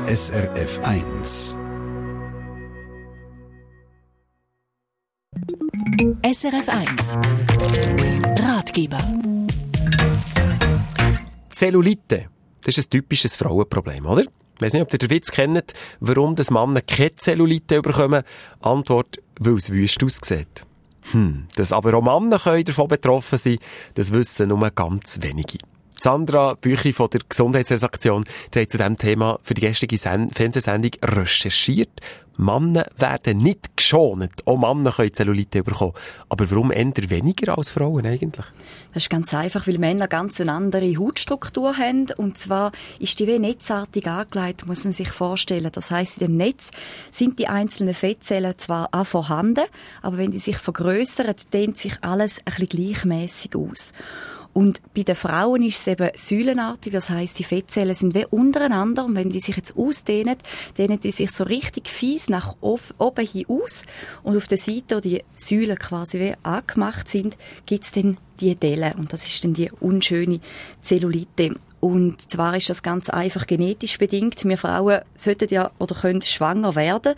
SRF 1. SRF 1 Ratgeber. Zellulite, das ist ein typisches Frauenproblem, oder? Ich weiss nicht, ob ihr den Witz kennt, warum das Männer keine Zellulite bekommen. Antwort, weil es wüst aussieht. Dass aber auch Männer davon betroffen sein können, das wissen nur ganz wenige. Sandra Büchi von der Gesundheitsredaktion hat zu diesem Thema für die gestrige Fernsehsendung recherchiert. Männer werden nicht geschont. Auch Männer können Zellulite bekommen. Aber warum eher weniger als Frauen eigentlich? Das ist ganz einfach, weil Männer ganz eine andere Hautstruktur haben. Und zwar ist die wie netzartig angelegt, muss man sich vorstellen. Das heisst, in dem Netz sind die einzelnen Fettzellen zwar auch vorhanden, aber wenn die sich vergrössern, dehnt sich alles ein bisschen gleichmässig aus. Und bei den Frauen ist es eben säulenartig, das heisst, die Fettzellen sind wie untereinander und wenn die sich jetzt ausdehnen, dehnen die sich so richtig fies nach oben hin aus und auf der Seite, wo die Säulen quasi wie angemacht sind, gibt es dann die Dellen und das ist dann die unschöne Zellulite. Und zwar ist das ganz einfach genetisch bedingt. Wir Frauen sollten ja oder können schwanger werden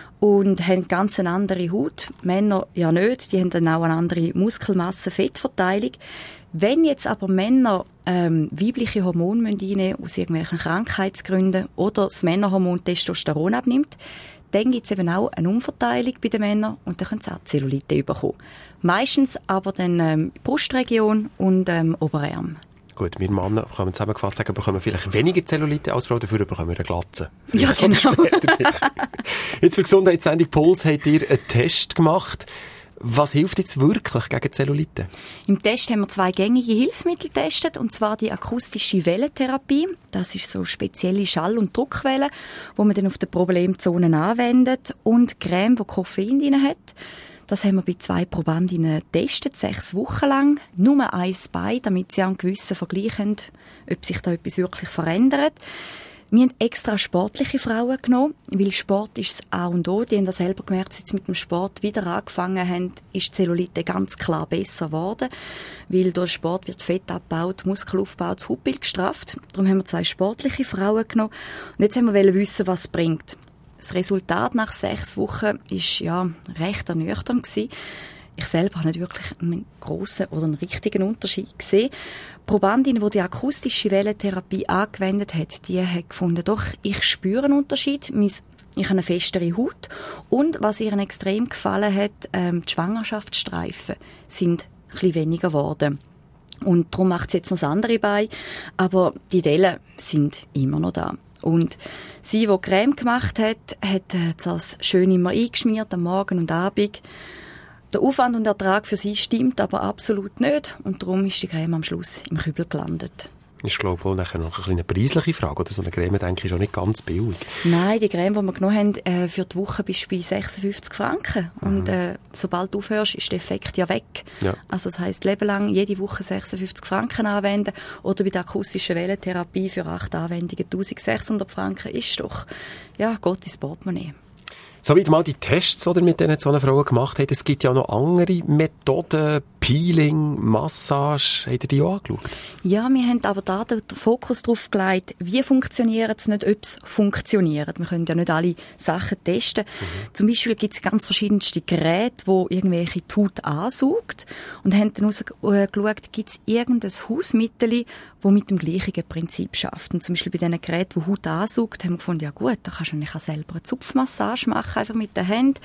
und haben ganz eine andere Haut. Männer ja nicht, die haben dann auch eine andere Muskelmasse, Fettverteilung. Wenn jetzt aber Männer weibliche Hormone einnehmen aus irgendwelchen Krankheitsgründen oder das Männerhormon Testosteron abnimmt, dann gibt es eben auch eine Umverteilung bei den Männern und dann können sie auch Zellulite bekommen. Meistens aber dann Brustregion und Oberarm. Gut, wir Männer, kann man zusammengefasst sagen, bekommen vielleicht weniger Zellulite als Frauen, dafür bekommen wir eine Glatze. Ja, genau. Jetzt für die Gesundheitssendung Puls habt ihr einen Test gemacht. Was hilft jetzt wirklich gegen Zellulite? Im Test haben wir 2 gängige Hilfsmittel getestet, und zwar die akustische Wellentherapie. Das ist so spezielle Schall- und Druckwellen, die man dann auf den Problemzonen anwendet, und Creme, die Koffein drin hat. Das haben wir bei 2 Probandinnen getestet, 6 Wochen lang. Nur eins bei, damit sie einen gewissen Vergleich haben, ob sich da etwas wirklich verändert. Wir haben extra sportliche Frauen genommen, weil Sport ist das A und O. Die haben das selber gemerkt, als sie mit dem Sport wieder angefangen haben, ist die Zellulite ganz klar besser geworden. Weil durch Sport wird Fett abgebaut, Muskelaufbau, das Hautbild gestrafft. Darum haben wir 2 sportliche Frauen genommen. Und jetzt haben wir wissen, was es bringt. Das Resultat nach 6 Wochen war recht ernüchternd gewesen. Ich selber habe nicht wirklich einen grossen oder einen richtigen Unterschied gesehen. Die Probandin, die akustische Wellentherapie angewendet hat, die hat gefunden, doch, ich spüre einen Unterschied. Ich habe eine festere Haut. Und was ihr extrem gefallen hat, die Schwangerschaftsstreifen sind ein bisschen weniger geworden. Und darum macht es jetzt noch das andere bei. Aber die Dellen sind immer noch da. Und sie, die Creme gemacht hat, hat das schön immer eingeschmiert, am Morgen und Abend. Der Aufwand und Ertrag für sie stimmt aber absolut nicht. Und darum ist die Creme am Schluss im Kübel gelandet. Ist, glaube ich, wohl nachher noch eine preisliche Frage. Oder so eine Creme, denke ich, ist auch nicht ganz billig. Nein, die Creme, die wir genommen haben, für die Woche bist du bei 56 Franken. Und sobald du aufhörst, ist der Effekt ja weg. Ja. Also das heisst, Leben lang jede Woche 56 Franken anwenden. Oder bei der akustischen Wellentherapie für 8 Anwendungen 1600 Franken ist doch, Gott ins Portemonnaie. Soweit mal die Tests, die ihr mit diesen 2 Frauen gemacht habt. Es gibt ja noch andere Methoden, Peeling, Massage. Habt ihr die auch angeschaut? Ja, wir haben aber da den Fokus darauf gelegt, wie funktioniert es, nicht ob es funktioniert. Wir können ja nicht alle Sachen testen. Zum Beispiel gibt es ganz verschiedenste Geräte, die irgendwelche die Haut ansaugt. Und haben dann geschaut, gibt es irgendein Hausmittel, das mit dem gleichen Prinzip schafft. Und zum Beispiel bei diesen Geräten, die Haut ansaugt, haben wir gefunden, ja gut, da kannst du eigentlich auch selber eine Zupfmassage machen, einfach mit den Händen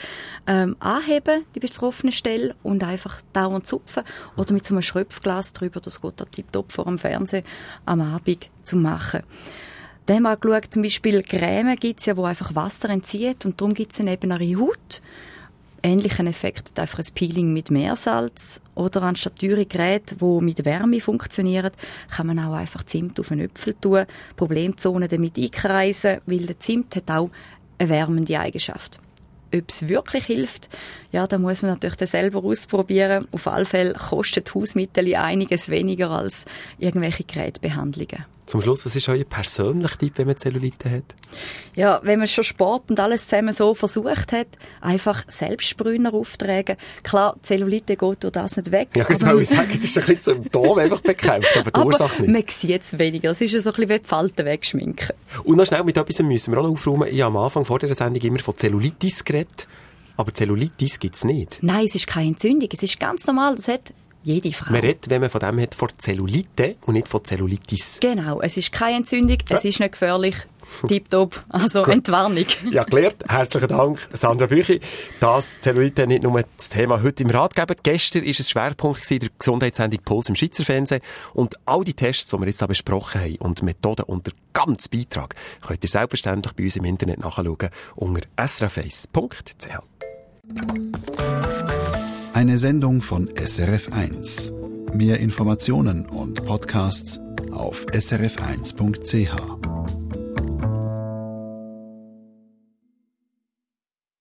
anheben, die betroffene Stelle, und einfach dauernd zupfen. Oder mit so einem Schröpfglas drüber, das geht da tipptopp vor dem Fernsehen am Abend zu machen. Dann haben wir auch geschaut, zum Beispiel Creme gibt es ja, die einfach Wasser entzieht, und darum gibt es eine ebnere Haut. Ähnlichen Effekt hat einfach ein Peeling mit Meersalz. Oder anstatt teure Geräte, die mit Wärme funktionieren, kann man auch einfach Zimt auf einen Äpfel tun, Problemzonen damit einkreisen, weil der Zimt hat auch eine wärmende Eigenschaft. Ob es wirklich hilft, da muss man natürlich dann selber ausprobieren. Auf alle Fälle kostet Hausmittel einiges weniger als irgendwelche Gerätebehandlungen. Zum Schluss, was ist euer persönlicher Tipp, wenn man Zellulite hat? Ja, wenn man schon Sport und alles zusammen so versucht hat, einfach Selbstbrüner auftragen. Klar, Zellulite geht durch das nicht weg. Ja, gut, weil ich sage, das ist ein bisschen Symptom einfach bekämpft, aber die Ursache nicht. Man sieht es weniger. Es ist so ein bisschen wie die Falten wegschminken. Und noch schnell, mit etwas müssen wir auch noch aufräumen. Ich habe am Anfang vor der Sendung immer von Zellulitis geredet, aber Zellulitis gibt es nicht. Nein, es ist keine Entzündung. Es ist ganz normal. Das hat jede Frau. Man redet, wenn man von dem hat, von Zellulite und nicht von Zellulitis. Genau, es ist keine Entzündung, es ist nicht gefährlich. Tipptopp, also gut. Entwarnung. Ja, geklärt. Herzlichen Dank, Sandra Büchi. Das Zellulite nicht nur das Thema heute im Ratgeber. Gestern war es Schwerpunkt der Gesundheitssendung Puls im Schweizer Fernsehen. Und all die Tests, die wir jetzt besprochen haben und Methoden und der ganze Beitrag, könnt ihr selbstverständlich bei uns im Internet nachschauen unter srf1.ch. Eine Sendung von SRF1. Mehr Informationen und Podcasts auf srf1.ch.